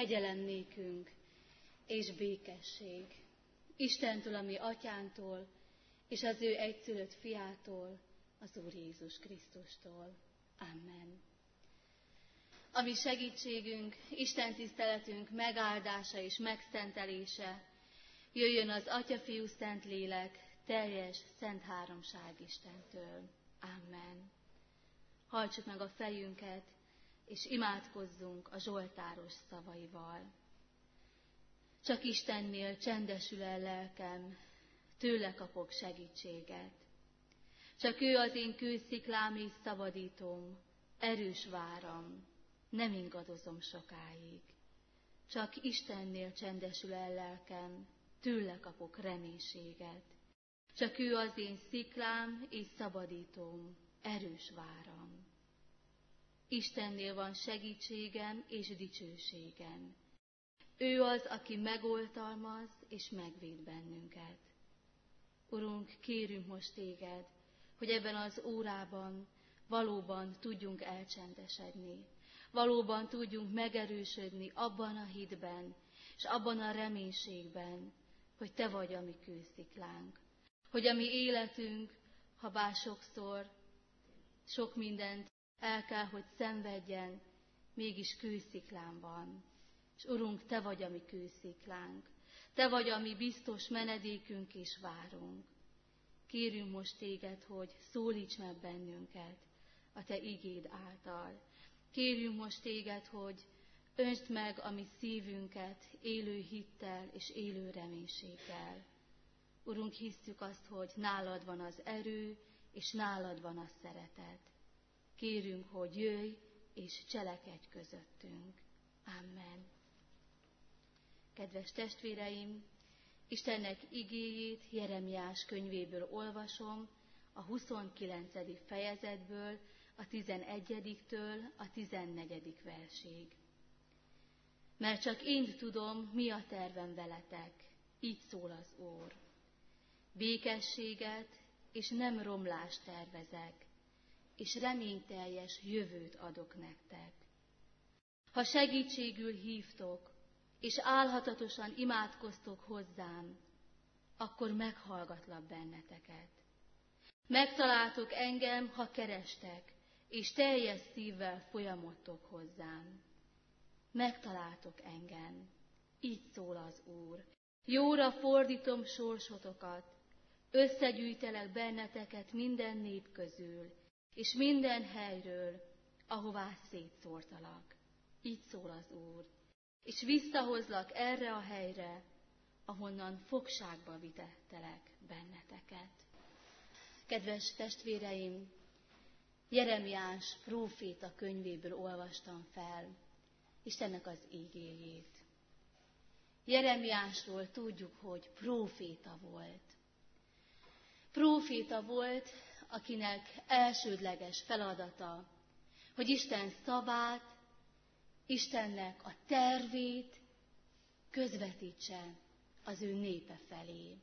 kegyelem nékünk és békesség Istentől, a mi atyánktól, és az ő egyszülött fiától, az Úr Jézus Krisztustól. Amen. A mi segítségünk, Isten tiszteletünk megáldása és megszentelése jöjjön az Atya, Fiú, Szentlélek teljes szent háromság Istentől. Amen. Hajtsuk meg a fejünket, és imádkozzunk a zsoltáros szavaival. Csak Istennél csendesül el lelkem, tőle kapok segítséget. Csak ő az én kősziklám és szabadítóm, erős váram, nem ingadozom sokáig. Csak Istennél csendesül el lelkem, tőle kapok reménységet. Csak ő az én sziklám és szabadítóm, erős váram. Istennél van segítségem és dicsőségem. Ő az, aki megoltalmaz és megvéd bennünket. Urunk, kérünk most téged, hogy ebben az órában valóban tudjunk elcsendesedni, valóban tudjunk megerősödni abban a hitben, és abban a reménységben, hogy te vagy a mi kősziklánk. Hogy a mi életünk, ha bár sokszor sok mindent el kell, hogy szenvedjen, mégis kősziklán van. És Urunk, te vagy a mi kősziklánk, te vagy a mi biztos menedékünk és várunk. Kérünk most téged, hogy szólíts meg bennünket a te igéd által. Kérünk most téged, hogy öntsd meg a mi szívünket élő hittel és élő reménységgel. Urunk, hisszük azt, hogy nálad van az erő, és nálad van a szeretet. Kérünk, hogy jöjj és cselekedj közöttünk. Amen. Kedves testvéreim, Istennek igéjét Jeremiás könyvéből olvasom, a 29. fejezetből, a 11-től a 14. versig. Mert csak én tudom, mi a tervem veletek, így szól az Úr. Békességet és nem romlást tervezek, és reményteljes jövőt adok nektek. Ha segítségül hívtok, és álhatatosan imádkoztok hozzám, akkor meghallgatlak benneteket. Megtaláltok engem, ha kerestek, és teljes szívvel folyamodtok hozzám. Megtaláltok engem, így szól az Úr. Jóra fordítom sorsotokat, összegyűjtelek benneteket minden nép közül, és minden helyről, ahová szétszórtalak. Így szól az Úr. És visszahozlak erre a helyre, ahonnan fogságba vitettelek benneteket. Kedves testvéreim, Jeremiás próféta könyvéből olvastam fel Istennek az igéjét. Jeremiásról tudjuk, hogy próféta volt. Próféta volt, akinek elsődleges feladata, hogy Isten szavát, Istennek a tervét közvetítse az ő népe felé.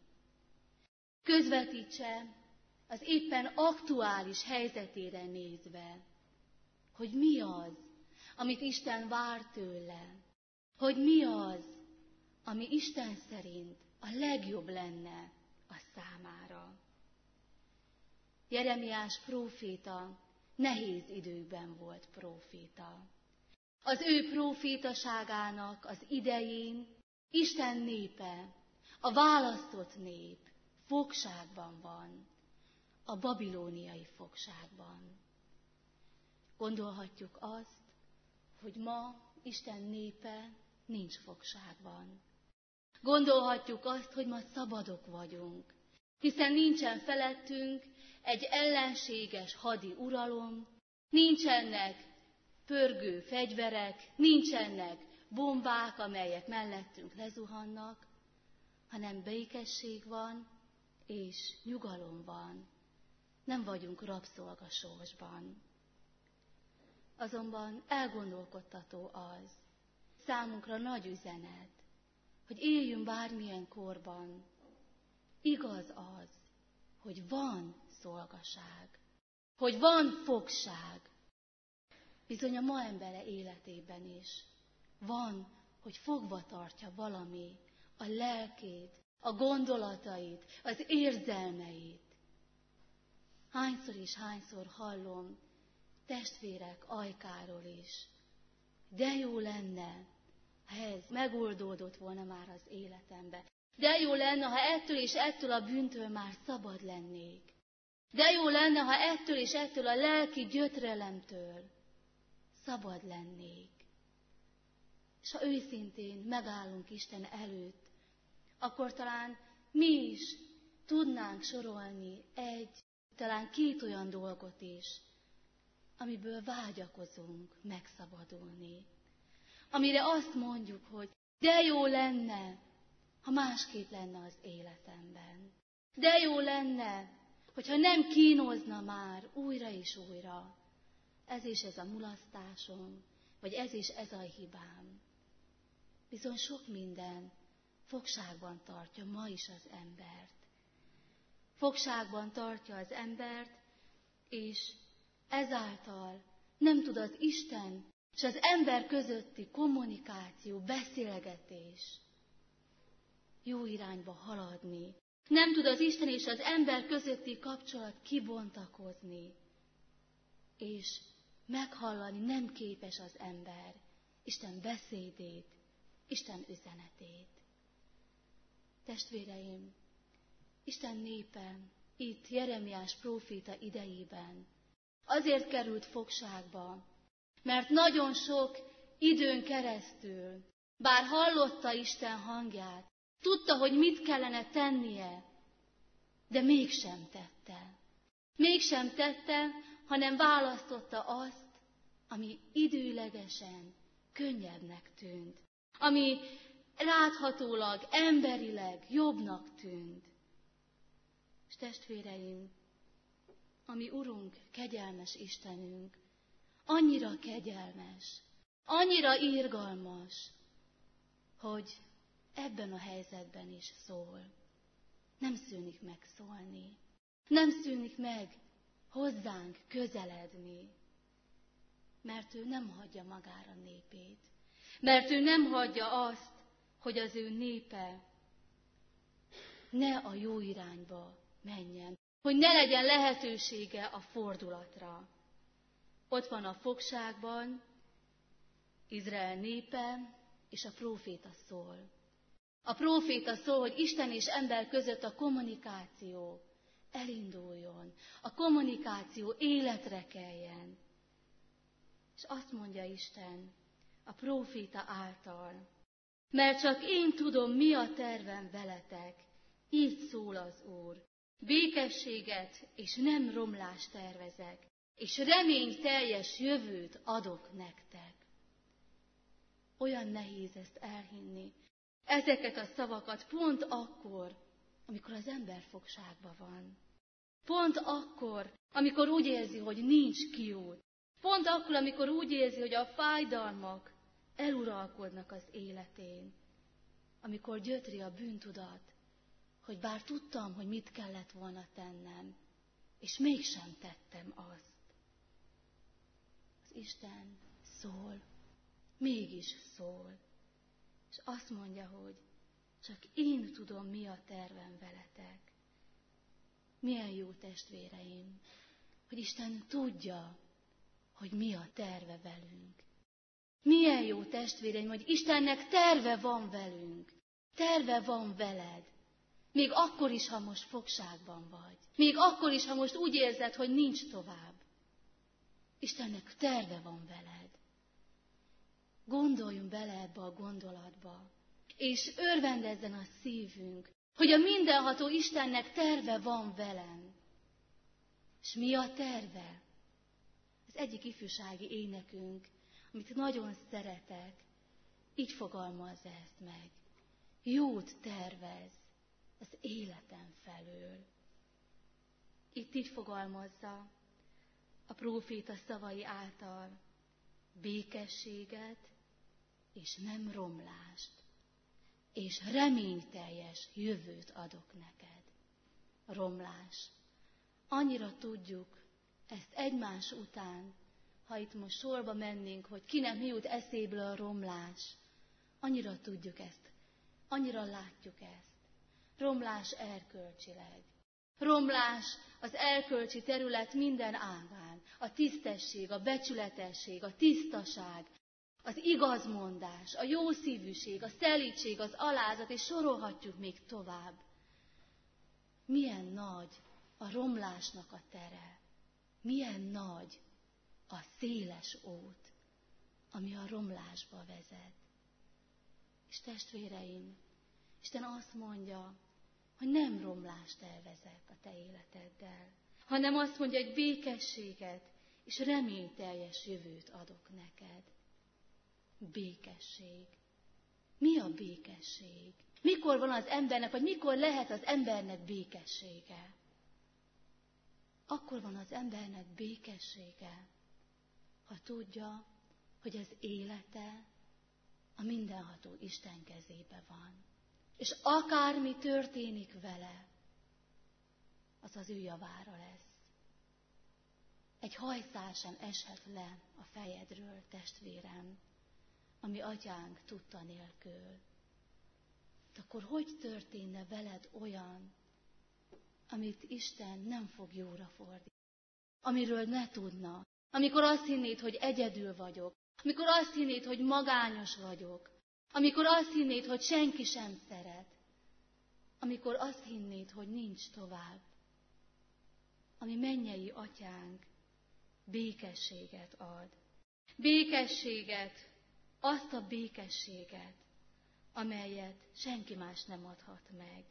Közvetítse az éppen aktuális helyzetére nézve, hogy mi az, amit Isten vár tőle, hogy mi az, ami Isten szerint a legjobb lenne a számára. Jeremiás próféta nehéz időkben volt próféta. Az ő prófétaságának az idején Isten népe, a választott nép fogságban van, a babilóniai fogságban. Gondolhatjuk azt, hogy ma Isten népe nincs fogságban. Gondolhatjuk azt, hogy ma szabadok vagyunk, hiszen nincsen felettünk egy ellenséges hadi uralom, nincsenek pörgő fegyverek, nincsenek bombák, amelyek mellettünk lezuhannak, hanem békesség van és nyugalom van. Nem vagyunk rabszolgasorsban. Azonban elgondolkodtató az, számunkra nagy üzenet, hogy éljünk bármilyen korban. Igaz az, hogy van szolgaság, hogy van fogság. Bizony a ma embere életében is van hogy fogva tartja valami a lelkét, a gondolatait, az érzelmeit. Hányszor és hányszor hallom testvérek ajkáról is. De jó lenne, ha ez megoldódott volna már az életembe. De jó lenne, ha ettől és ettől a bűntől már szabad lennék. De jó lenne, ha ettől és ettől a lelki gyötrelemtől szabad lennék. És ha őszintén megállunk Isten előtt, akkor talán mi is tudnánk sorolni talán két olyan dolgot is, amiből vágyakozunk megszabadulni. Amire azt mondjuk, hogy de jó lenne, ha másképp lenne az életemben. De jó lenne, hogyha nem kínozna már újra és újra. Ez és ez a mulasztásom, vagy ez és ez a hibám. Bizony sok minden fogságban tartja ma is az embert. Fogságban tartja az embert, és ezáltal nem tud az Isten és az ember közötti kommunikáció, beszélgetés jó irányba haladni. Nem tud az Isten és az ember közötti kapcsolat kibontakozni, és meghallani nem képes az ember Isten beszédét, Isten üzenetét. Testvéreim, Isten népe itt Jeremiás próféta idejében azért került fogságba, mert nagyon sok időn keresztül, bár hallotta Isten hangját, tudta, hogy mit kellene tennie, de mégsem tette. Mégsem tette, hanem választotta azt, ami időlegesen könnyebbnek tűnt, ami láthatólag, emberileg jobbnak tűnt. És testvéreim, a mi Urunk, kegyelmes Istenünk, annyira kegyelmes, annyira irgalmas, hogy ebben a helyzetben is szól. Nem szűnik meg szólni. Nem szűnik meg hozzánk közeledni. Mert ő nem hagyja magára népét. Mert ő nem hagyja azt, hogy az ő népe ne a jó irányba menjen. Hogy ne legyen lehetősége a fordulatra. Ott van a fogságban Izrael népe, és a próféta szól. A próféta szól, hogy Isten és ember között a kommunikáció elinduljon, a kommunikáció életre keljen. És azt mondja Isten a próféta által, mert csak én tudom, mi a tervem veletek, így szól az Úr. Békességet és nem romlást tervezek, és reményteljes jövőt adok nektek. Olyan nehéz ezt elhinni, ezeket a szavakat pont akkor, amikor az ember fogságban van. Pont akkor, amikor úgy érzi, hogy nincs kiút. Pont akkor, amikor úgy érzi, hogy a fájdalmak eluralkodnak az életén. Amikor gyötri a bűntudat, hogy bár tudtam, hogy mit kellett volna tennem, és mégsem tettem azt. Az Isten szól, mégis szól, és azt mondja, hogy csak én tudom, mi a tervem veletek. Milyen jó, testvéreim, hogy Isten tudja, hogy mi a terve velünk. Milyen jó, testvéreim, hogy Istennek terve van velünk, terve van veled. Még akkor is, ha most fogságban vagy. Még akkor is, ha most úgy érzed, hogy nincs tovább. Istennek terve van veled. Gondoljunk bele ebbe a gondolatba, és örvendezzen a szívünk, hogy a mindenható Istennek terve van velem. És mi a terve? Az egyik ifjúsági énekünk, amit nagyon szeretek, így fogalmazza ezt meg. Jót tervez az életem felől. Itt így fogalmazza a próféta szavai által békességet és nem romlást, és reményteljes jövőt adok neked. Romlás. Annyira tudjuk ezt egymás után, ha itt most sorba mennénk, hogy kinek mi jut eszéből a romlás, Annyira tudjuk ezt, annyira látjuk ezt. Romlás erkölcsileg. Romlás az erkölcsi terület minden ágán. A tisztesség, a becsületesség, a tisztaság, az igazmondás, a jószívűség, a szelídség, az alázat, és sorolhatjuk még tovább. Milyen nagy a romlásnak a tere. Milyen nagy a széles út, ami a romlásba vezet. És testvéreim, Isten azt mondja, hogy nem romlást tervezek a te életeddel, hanem azt mondja, hogy békességet és reményteljes jövőt adok neked. Békesség. Mi a békesség? Mikor van az embernek, vagy mikor lehet az embernek békessége? Akkor van az embernek békessége, ha tudja, hogy az élete a mindenható Isten kezébe van. És akármi történik vele, az az ő javára lesz. Egy hajszál sem eshet le a fejedről, testvérem, ami atyánk tudta nélkül. De akkor hogy történne veled olyan, amit Isten nem fog jóra fordítani? Amiről ne tudna. Amikor azt hinnéd, hogy egyedül vagyok. Amikor azt hinnéd, hogy magányos vagyok. Amikor azt hinnéd, hogy senki sem szeret. Amikor azt hinnéd, hogy nincs tovább. Ami mennyei atyánk békességet ad. Békességet, azt a békességet, amelyet senki más nem adhat meg.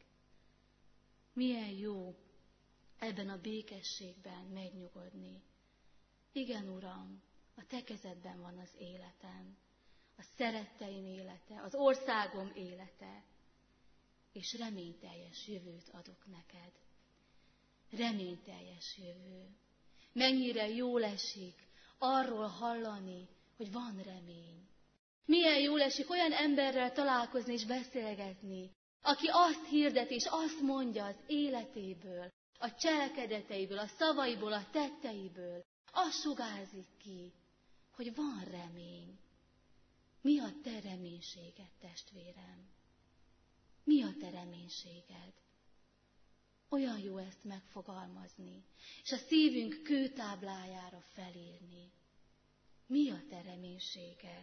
Milyen jó ebben a békességben megnyugodni. Igen, Uram, a te kezedben van az életem, a szeretteim élete, az országom élete, és reményteljes jövőt adok neked. Reményteljes jövő. Mennyire jól esik arról hallani, hogy van remény. Milyen jól esik olyan emberrel találkozni és beszélgetni, aki azt hirdet és azt mondja az életéből, a cselekedeteiből, a szavaiból, a tetteiből, azt sugárzik ki, hogy van remény. Mi a te reménységed, testvérem? Mi a te reménységed? Olyan jó ezt megfogalmazni, és a szívünk kőtáblájára felírni. Mi a te reménységed?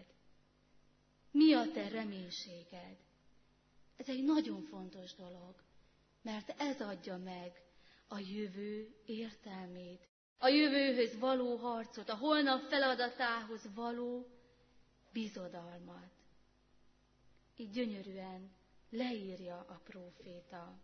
Mi a te reménységed? Ez egy nagyon fontos dolog, mert ez adja meg a jövő értelmét, a jövőhöz való harcot, a holnap feladatához való bizodalmat. Így gyönyörűen leírja a próféta.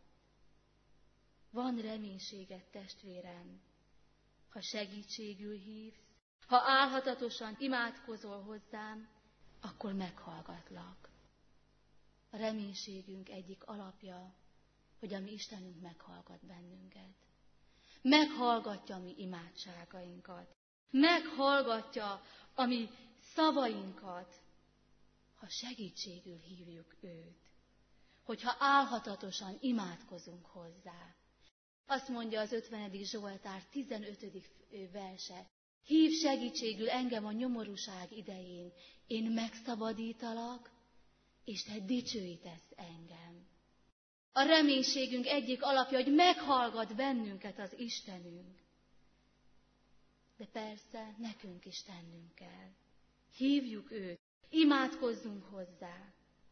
Van reménységed, testvérem, ha segítségül hívsz, ha álhatatosan imádkozol hozzám, akkor meghallgatlak. A reménységünk egyik alapja, hogy a mi Istenünk meghallgat bennünket. Meghallgatja a mi imádságainkat. Meghallgatja a mi szavainkat, ha segítségül hívjuk őt. Hogyha álhatatosan imádkozunk hozzá. Azt mondja az 50. Zsoltár 15. verse. Hív segítségül engem a nyomorúság idején, én megszabadítalak, és te dicsőítesz engem. A reménységünk egyik alapja, hogy meghallgat bennünket az Istenünk. De persze nekünk is tennünk kell. Hívjuk őt, imádkozzunk hozzá.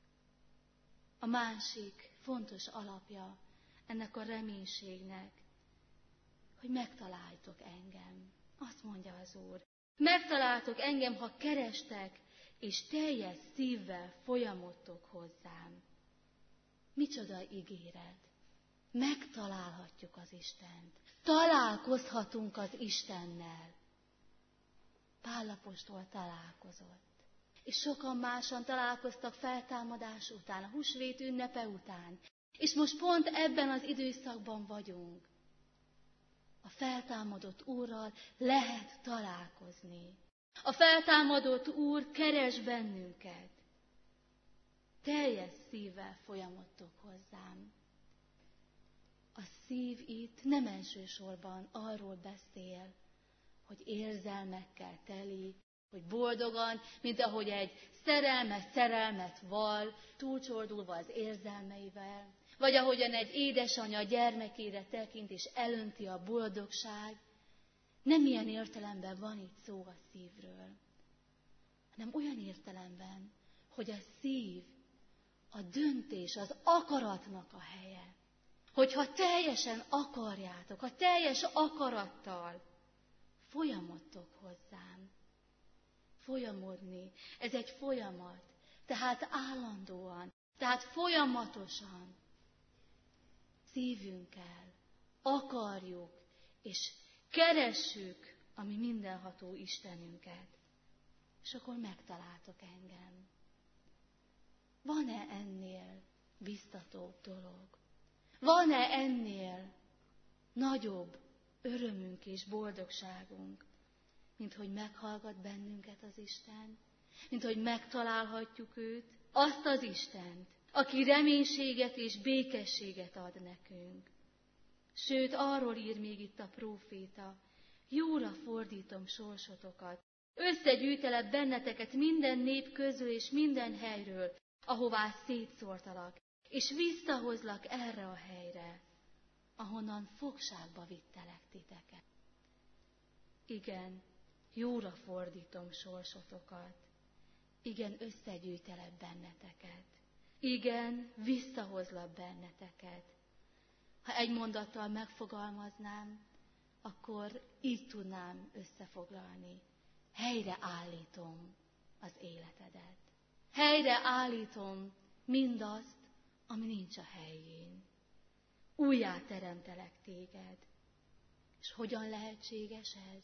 A másik fontos alapja ennek a reménységnek, hogy megtaláltok engem. Azt mondja az Úr. Megtaláltok engem, ha kerestek, és teljes szívvel folyamodtok hozzám. Micsoda ígéret! Megtalálhatjuk az Istent. Találkozhatunk az Istennel. Pál apostol találkozott. És sokan másan találkoztak feltámadás után, a húsvét ünnepe után. És most pont ebben az időszakban vagyunk. A feltámadott Úrral lehet találkozni. A feltámadott Úr keres bennünket. Teljes szívvel folyamodtok hozzám. A szív itt nem elsősorban arról beszél, hogy érzelmekkel teli, hogy boldogan, mint ahogy egy szerelmet val, túlcsordulva az érzelmeivel, vagy ahogyan egy édesanya gyermekére tekint és elönti a boldogság. Nem ilyen értelemben van itt szó a szívről, hanem olyan értelemben, hogy a szív, a döntés, az akaratnak a helye. Hogyha teljesen akarjátok, ha teljes akarattal folyamodtok hozzám. Folyamodni, ez egy folyamat, tehát állandóan, tehát folyamatosan szívünkkel akarjuk és keressük a mi mindenható Istenünket, és akkor megtaláltok engem. Van-e ennél biztatóbb dolog? Van-e ennél nagyobb örömünk és boldogságunk, mint hogy meghallgat bennünket az Isten, mint hogy megtalálhatjuk őt, azt az Istent, aki reménységet és békességet ad nekünk. Sőt, arról ír még itt a próféta, jóra fordítom sorsotokat, összegyűjtelek benneteket minden nép közül és minden helyről, ahová szétszórtalak, és visszahozlak erre a helyre, ahonnan fogságba vittelek titeket. Igen, jóra fordítom sorsotokat. Igen, összegyűjtelek benneteket. Igen, visszahozlak benneteket. Ha egy mondattal megfogalmaznám, akkor így tudnám összefoglalni. Helyre állítom az életedet. Helyre állítom mindazt, ami nincs a helyén. Újjá teremtelek téged. És hogyan lehetséges ez?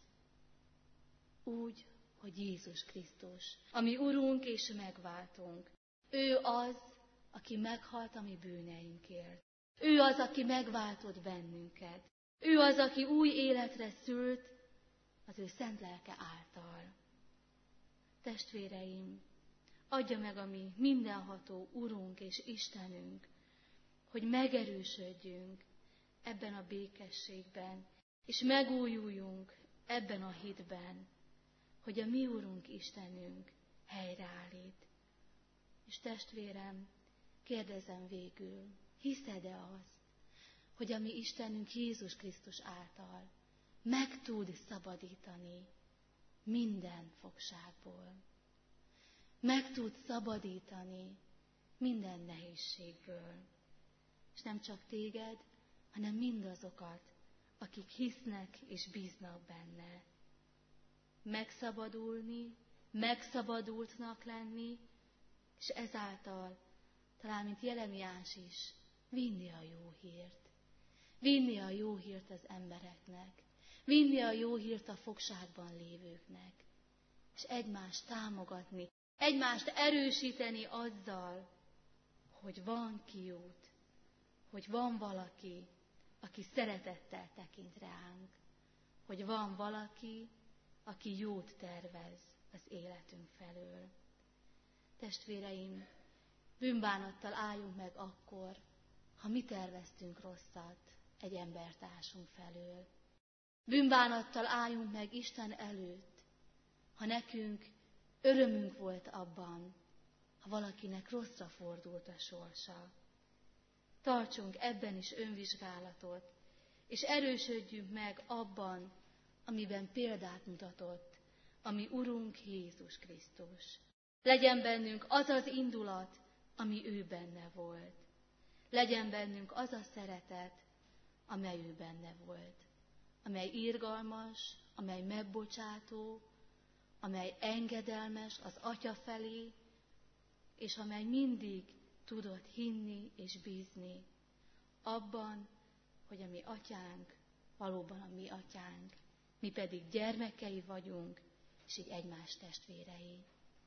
Úgy, hogy Jézus Krisztus, ami Urunk és megváltunk. Ő az, aki meghalt a mi bűneinkért. Ő az, aki megváltott bennünket. Ő az, aki új életre szült az ő szent lelke által. Testvéreim, adja meg a mi mindenható Urunk és Istenünk, hogy megerősödjünk ebben a békességben, és megújuljunk ebben a hitben, hogy a mi Urunk Istenünk helyreállít. És testvérem, kérdezem végül, hiszed-e azt, hogy a mi Istenünk Jézus Krisztus által meg tud szabadítani minden fogságból? Meg tud szabadítani minden nehézségből. És nem csak téged, hanem mindazokat, akik hisznek és bíznak benne. Megszabadulni, megszabadultnak lenni, és ezáltal, talán mint Jeremiás is, vinni a jó hírt. Vinni a jó hírt az embereknek. Vinni a jó hírt a fogságban lévőknek. És egymást támogatni, egymást erősíteni azzal, hogy van kiút, hogy van valaki, aki szeretettel tekint ránk, hogy van valaki, aki jót tervez az életünk felől. Testvéreim, bűnbánattal álljunk meg akkor, ha mi terveztünk rosszat egy embertársunk felől. Bűnbánattal álljunk meg Isten előtt, ha nekünk örömünk volt abban, ha valakinek rosszra fordult a sorsa. Tartsunk ebben is önvizsgálatot, és erősödjünk meg abban, amiben példát mutatott a mi Urunk Jézus Krisztus. Legyen bennünk az az indulat, ami ő benne volt. Legyen bennünk az a szeretet, amely ő benne volt. Amely irgalmas, amely megbocsátó, amely engedelmes az Atya felé, és amely mindig tudott hinni és bízni abban, hogy a mi atyánk valóban a mi atyánk, mi pedig gyermekei vagyunk, és így egymás testvérei.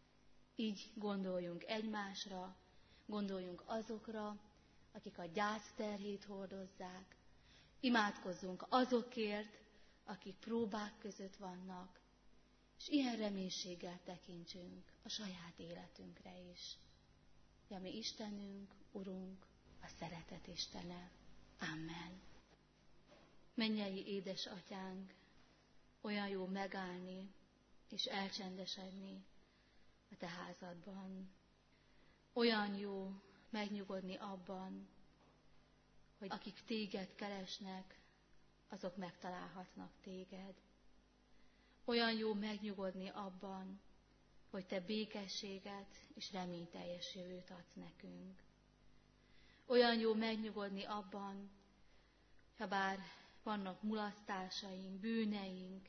Így gondoljunk egymásra, gondoljunk azokra, akik a gyász terhét hordozzák, imádkozzunk azokért, akik próbák között vannak, és ilyen reménységgel tekintsünk a saját életünkre is. Ja, mi Istenünk, Urunk, a szeretet Istene. Amen. Mennyei édesatyánk, olyan jó megállni és elcsendesedni a te házadban. Olyan jó megnyugodni abban, hogy akik téged keresnek, azok megtalálhatnak téged. Olyan jó megnyugodni abban, hogy te békességet és reményteljes jövőt adsz nekünk. Olyan jó megnyugodni abban, ha bár vannak mulasztásaink, bűneink,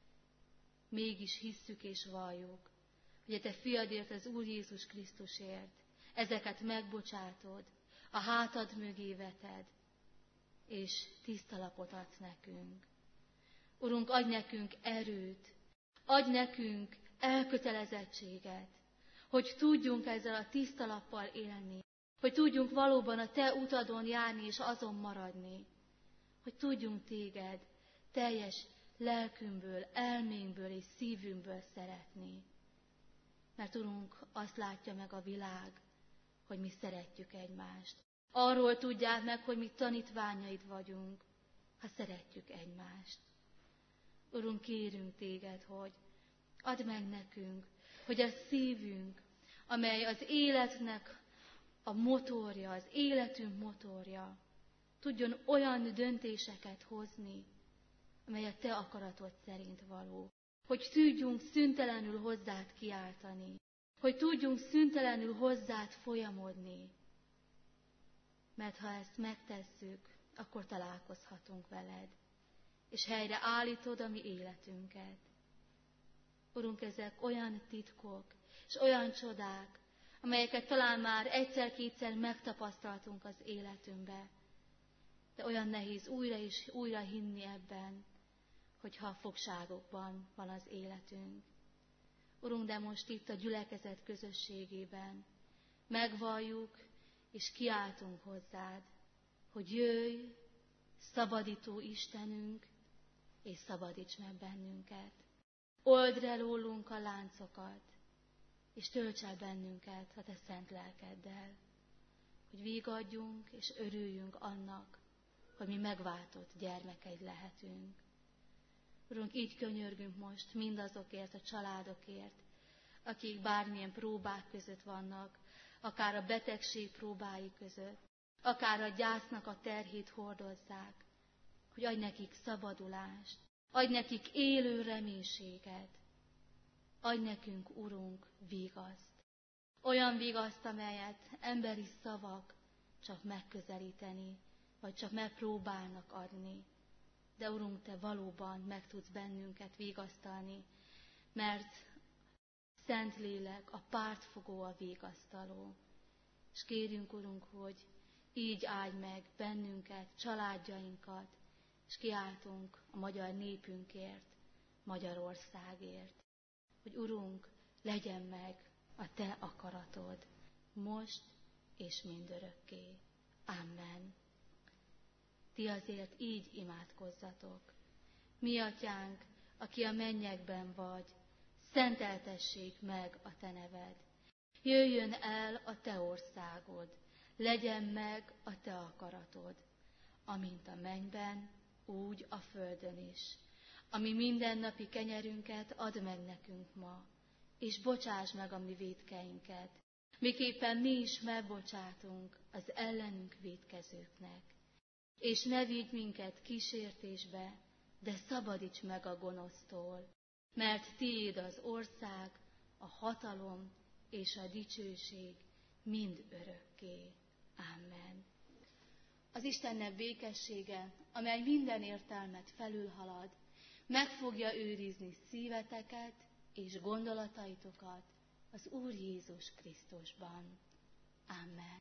mégis hisszük és valljuk, hogy a te fiadért, az Úr Jézus Krisztusért ezeket megbocsátod, a hátad mögé veted, és tiszta lapot adsz nekünk. Urunk, adj nekünk erőt, adj nekünk elkötelezettséget, hogy tudjunk ezzel a tiszta lappal élni, hogy tudjunk valóban a te utadon járni és azon maradni, hogy tudjunk téged teljes lelkünkből, elménkből és szívünkből szeretni. Mert Urunk, azt látja meg a világ, hogy mi szeretjük egymást. Arról tudják meg, hogy mi tanítványaid vagyunk, ha szeretjük egymást. Urunk, kérünk téged, hogy add meg nekünk, hogy a szívünk, amely az életnek a motorja, az életünk motorja, tudjon olyan döntéseket hozni, amely a te akaratod szerint való. Hogy tudjunk szüntelenül hozzád kiáltani, hogy tudjunk szüntelenül hozzád folyamodni. Mert ha ezt megtesszük, akkor találkozhatunk veled, és helyre állítod a mi életünket. Urunk, ezek olyan titkok, és olyan csodák, amelyeket talán már egyszer-kétszer megtapasztaltunk az életünkbe, de olyan nehéz újra és újra hinni ebben, hogyha a fogságokban van az életünk. Urunk, de most itt a gyülekezet közösségében megvalljuk és kiáltunk hozzád, hogy jöjj, szabadító Istenünk, és szabadíts meg bennünket. Old le rólunk a láncokat, és tölts el bennünket a te szent lelkeddel, hogy vigadjunk és örüljünk annak, hogy mi megváltott gyermekeid lehetünk. Urunk, így könyörgünk most mindazokért a családokért, akik bármilyen próbák között vannak, akár a betegség próbái között, akár a gyásznak a terhét hordozzák, hogy adj nekik szabadulást, adj nekik élő reménységet, adj nekünk, Urunk, vigaszt. Olyan vigaszt, amelyet emberi szavak csak megközelíteni, vagy csak megpróbálnak adni. De Urunk, te valóban meg tudsz bennünket vigasztalni, mert Szentlélek, a pártfogó, a vigasztaló. És kérjünk, Urunk, hogy így áldj meg bennünket, családjainkat, és kiáltunk a magyar népünkért, Magyarországért. Hogy Urunk, legyen meg a te akaratod, most és mindörökké. Amen. Ti azért így imádkozzatok. Mi atyánk, aki a mennyekben vagy, szenteltessék meg a te neved. Jöjjön el a te országod, legyen meg a te akaratod, amint a mennyben, úgy a földön is. Ami mindennapi kenyerünket add meg nekünk ma, és bocsáss meg a mi vétkeinket, miképpen mi is megbocsátunk az ellenünk vétkezőknek. És ne vigy minket kísértésbe, de szabadíts meg a gonosztól, mert tiéd az ország, a hatalom és a dicsőség mind örökké. Amen. Az Istennek békessége, amely minden értelmet felülhalad, meg fogja őrizni szíveteket és gondolataitokat az Úr Jézus Krisztusban. Amen.